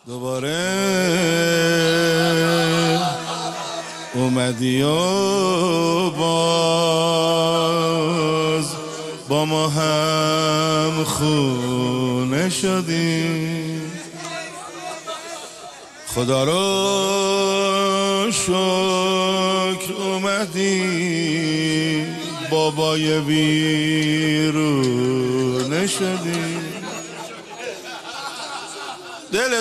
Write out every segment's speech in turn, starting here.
دوباره اومدی و باز با ما هم خونه شدیم. خدا رو شکر اومدی بابای ویرونه شدی. دل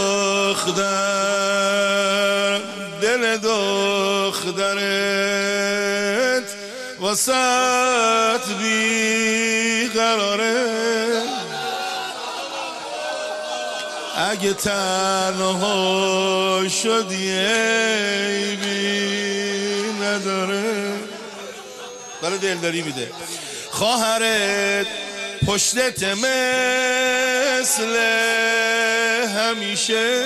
دخترت واسط بیقراره. اگه تنها شدی عیبی نداره. برای دلداری میده. خواهرت پشتت مثل همیشه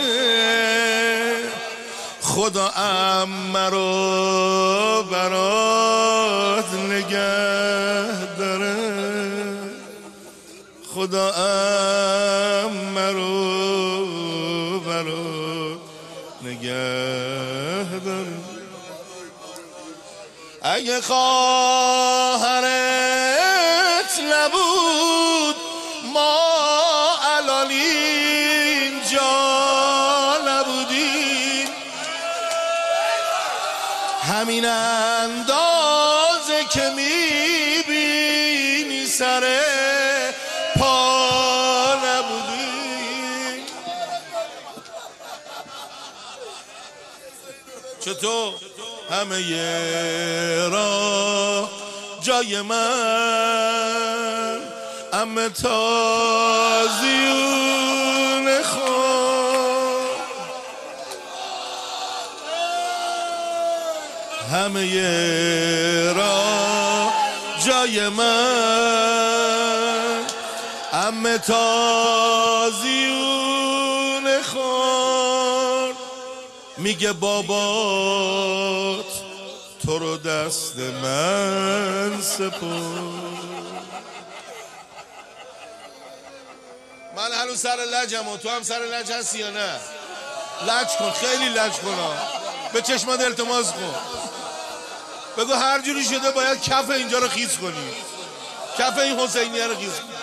خدا عمه رو برات نگه داره. خدا عمه رو برات نگه داره. اگه خواهرت نبود ما الان اینجا نبودیم. همین اندازه که میبینی سر پا نبودیم. چطور؟ همه را جای من عمه تازیون خون. همه را جای من عمه تازیون خون. میگه بابات تو رو دست من سپرد. من هنوز سر لجم و تو هم سر لج هستی یا نه؟ لج کن، خیلی لج کن. به چشمات التماس کن. بگو هر جوری شده باید کف اینجا رو خیس کنی. کف این حسینیه رو خیس کنی.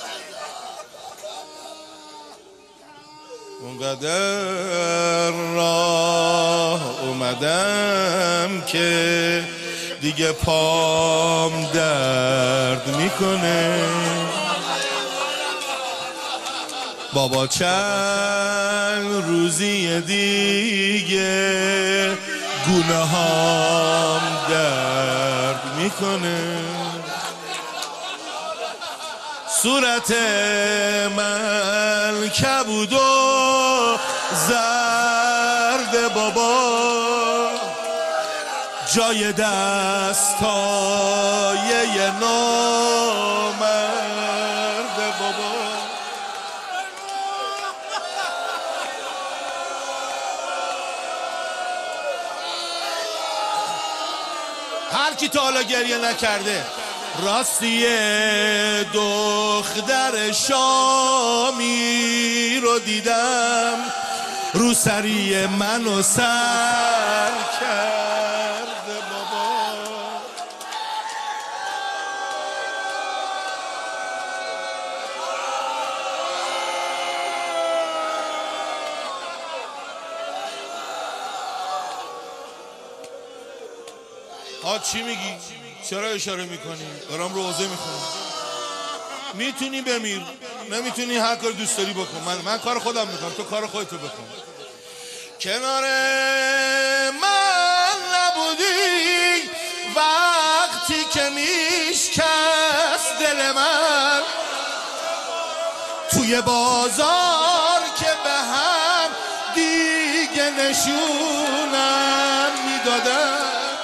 اونقدر راه اومدم که دیگه پام درد میکنه. بابا چند روزی دیگه گناهام درد میکنه. صورت من کبود و زرد بابا جای دستای نامرد بابا. هر کی تا حالا گریه نکرده راستی دختر شامی رو دیدم روسری منو سر کرده بابا. چی میگی؟ چرا اشاره میکنی؟ دارم روزه میخونم. میتونی بمیر، نمیتونی هر کار دوست داری بکن. من کار خودم میکنم، تو کار خودتو بکن. کنار من نبودی وقتی که میشکست دل من توی بازار که به هم دیگه نشونم میدادن.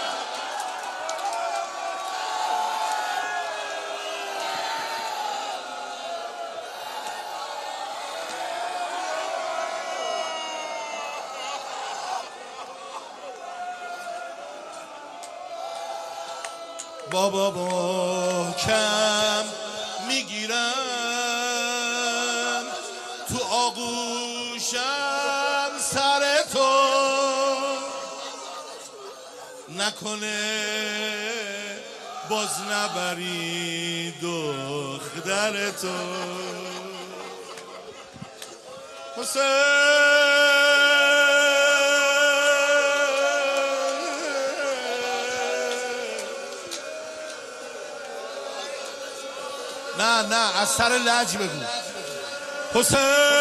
بابا با کم میگیرم تو آغوشم نکنه باز نبری دختر تو حسین. نه از سر لج بگو حسین.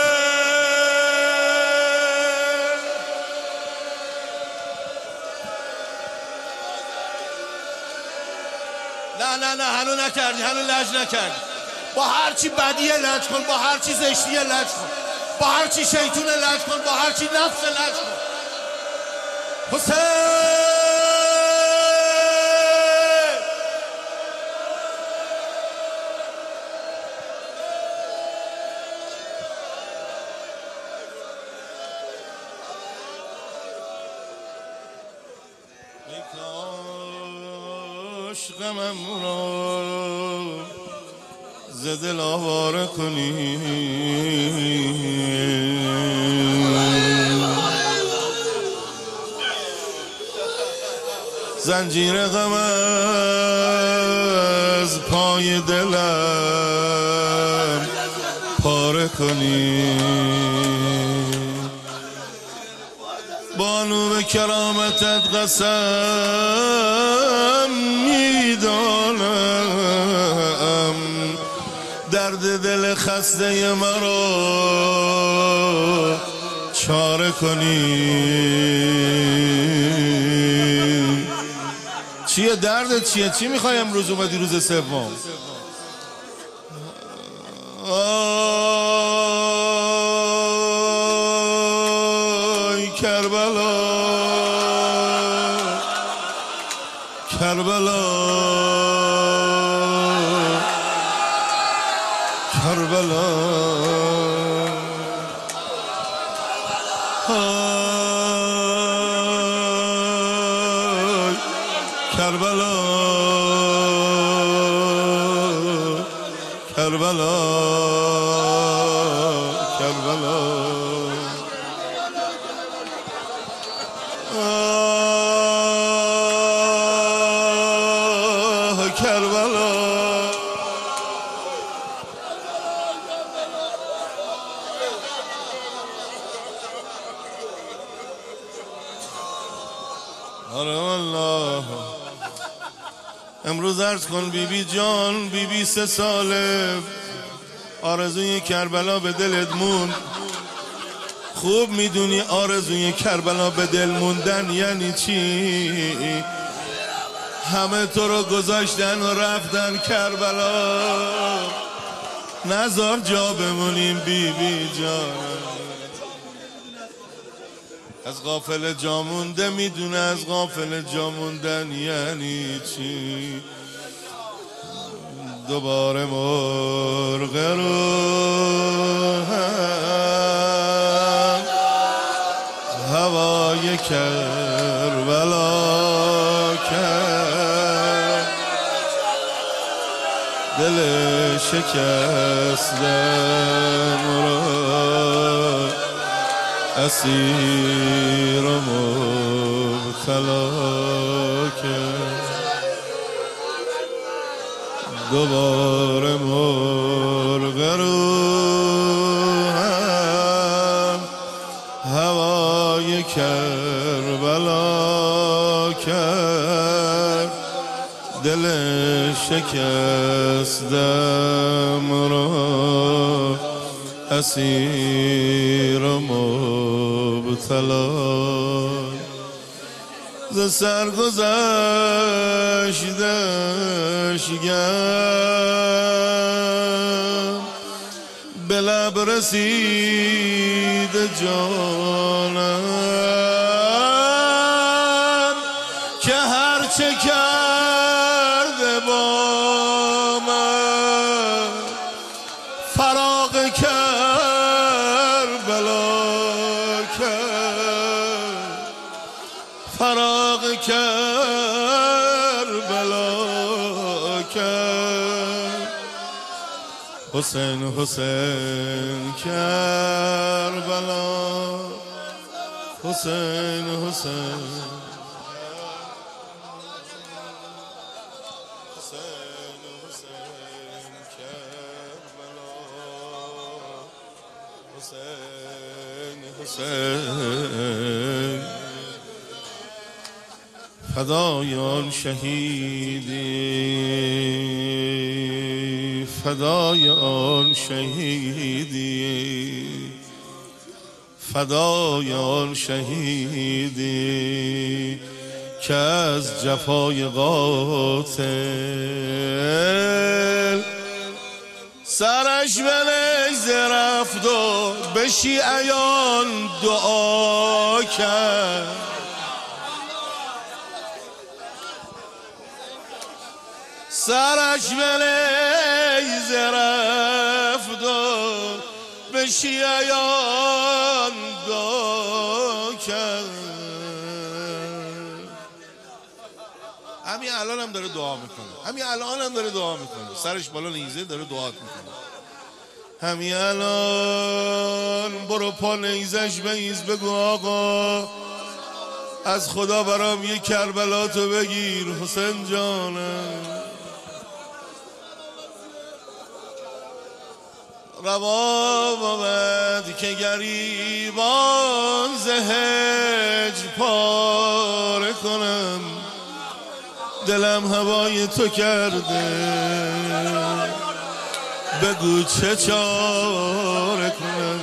نه هنو نکردی، هنو لج نکردی. با هر چی بدیه لج کن، با هر چی زشتیه لج کن، با هر چی شیطونه لج کن، با هر چی نفس لج کن. حسین غمم را ز دل آواره کنی، زنجیر غم از پای دلم پاره کنی. بانو به کرامتت قسم میدانم درد دل خسته مرا چاره کنی. چیه دردت چیه؟ چی میخوای امروز اومدی روز سوم؟ کربلا کربلا کربلا کربلا کربلا کربلا کربلا. آره والله امروز عرض کن بیبی جان، بیبی 3 ساله آرزوی کربلا به دلت موند. خوب میدونی آرزوی کربلا به دل موندن یعنی چی؟ همه تو رو گذاشتن و رفتن کربلا، نذار جا بمونیم بیبی جان. از غافل جا مونده میدونه از غافل جا موندن یعنی چی. دوباره مرغ رو هوای کربلا کرد، دل شکستم را اسیر و مبتلا کرد. دوباره مرغ رو هوای کربلا کرد، دل شکستم را اسیر و مبتلا. ز سرگذشتش گم به لب رسید جانم که هرچه کرده با من فراق کربلا کرد، فراق کربلا کرد. حسین حسین کربلا، حسین حسین حسین فدای آن شهیدی فدای آن شهیدی فدای آن شهیدی که از جفای قاتل سرش به نیزه رفت و به شیعیان دعا کرد سرش به نیزه رفت و به شیعیان دعا کرد. همین الان هم داره دعا میکنه، همین الان هم داره دعا میکنه، سرش بالا نیزه داره دعا میکنه. همین الان برو پا نیزش بگیز بگو آقا از خدا برام یه کربلا تو بگیر حسین جانم. روا بود که گریبان ز هجر پاره کنم، دلم هوای تو کرده بگو چه چاره کنم.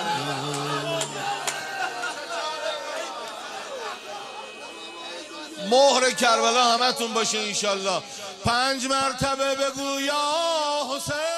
مهر کربلا همتون باشه انشالله. 5 مرتبه بگو یا حسین.